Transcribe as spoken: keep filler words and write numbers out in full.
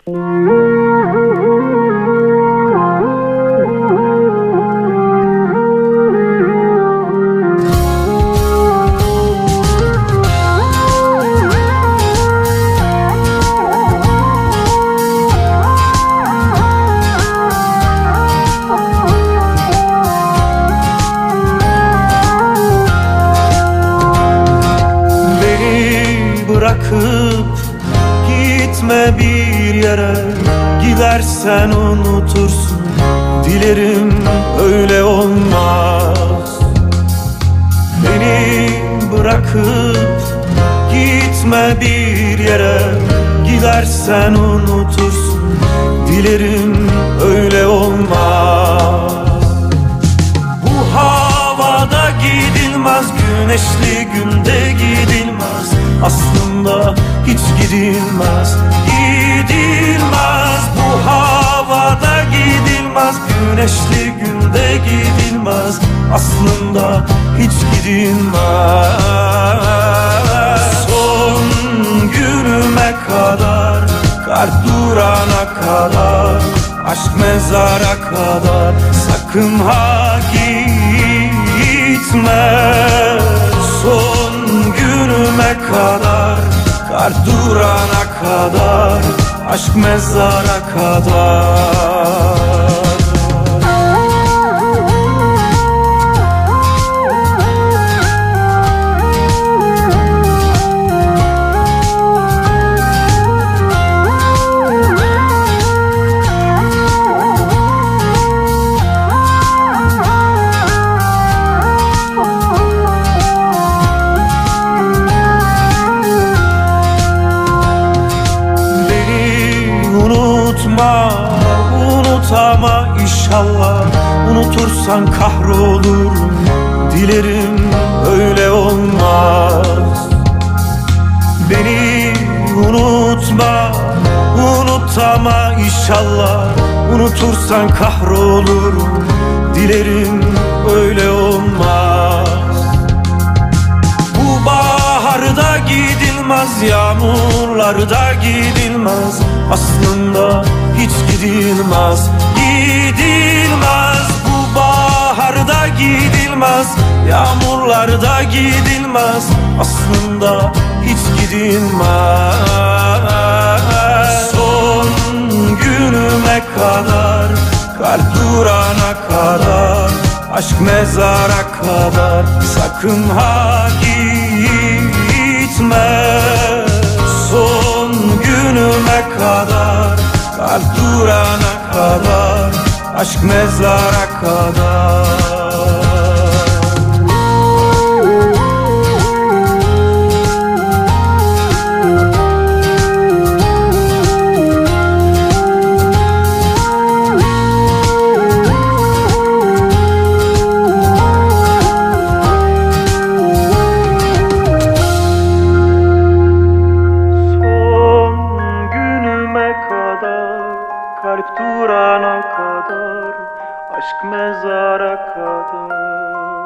Bırakıp gitme bir yere, gidersen unutursun. Dilerim öyle olmaz. Beni bırakıp gitme bir yere, gidersen unutursun. Dilerim öyle olmaz. Bu havada gidilmez, güneşli günde gidilmez. Aslında hiç gidilmez, gidilmez. Bu havada gidilmez, güneşli günde gidilmez. Aslında hiç gidilmez. Son günüme kadar, kalp durana kadar, aşk mezara kadar, sakın ha gitme. Son günüme kadar, kalp durana kadar, aşk mezara kadar. Unutma, unutama inşallah. Unutursan kahrolurum. Dilerim öyle olmaz. Beni unutma, unutama inşallah. Unutursan kahrolurum. Dilerim öyle olmaz. Bu baharda gidilmez, yağmurlarda gidilmez. Aslında hiç gidilmez, gidilmez. Bu baharda gidilmez, yağmurlarda gidilmez. Aslında hiç gidilmez. Son günüme kadar, kalp durana kadar, aşk mezara kadar, sakın ha gitme. Son günüme kadar, kalp durana kadar, aşk mezara kadar. Kalp durana kadar, aşk mezara kadar.